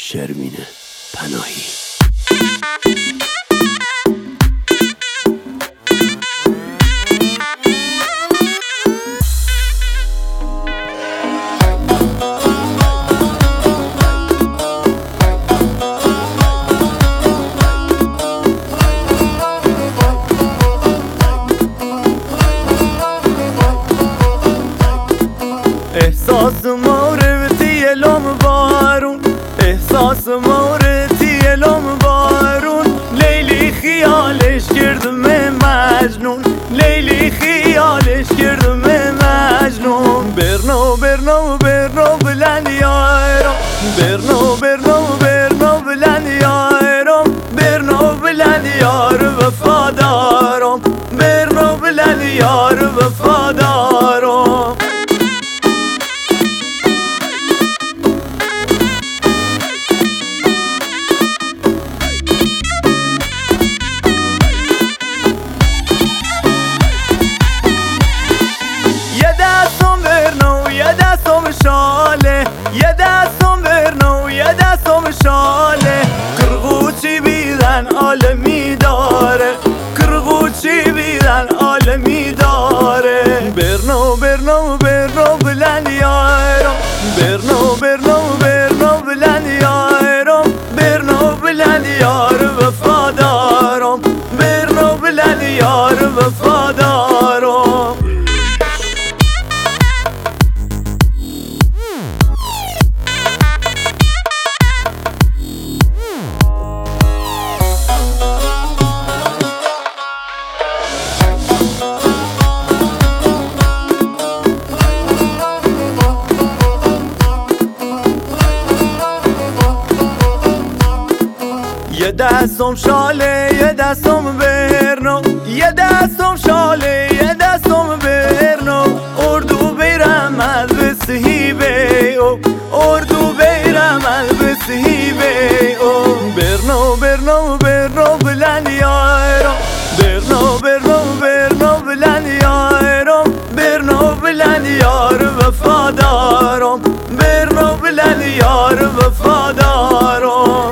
شرمین پناهی. احساس مورتی لوم بارون، احساس مورتی لوم بارون، لیلی خیالش کردم مجنون، لیلی خیالش کردم مجنون. برنو برنو برنو بلند یارم، برنو برنو برنو بلند یارم، برنو بلند یار وفادارم، برنو بلند یار وفادارم. شاله یه دستم برنو یه دستم شاله، کرغوچی بیدن عالمی داره، کرغوچی بیدن عالمی داره. برنو برنو برنو بلند یارم، برنو برنو برنو بلند یارم، برنو بلند یار وفادارم، برنو بلند یار وفادارم. یه دستم شاله یه دستم برنو، یه دستم شاله یه دستم برنو، اردو بیرم البسهی بیو، اردو بیرم البسهی بیو. برنو برنو برنو بلند یارم، برنو برنو برنو بلند یارم، برنو بلند یار وفادارم، برنو بلند یار وفادارم.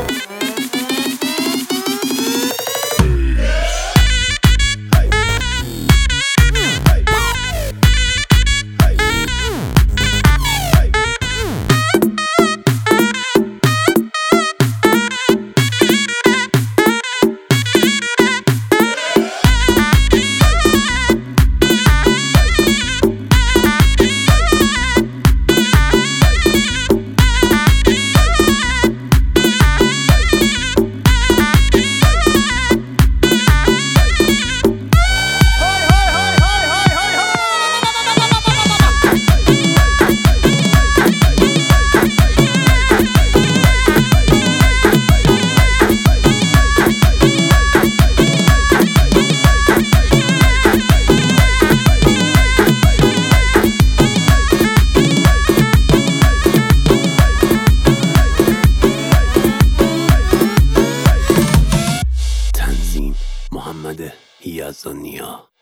محمد یزدانیا.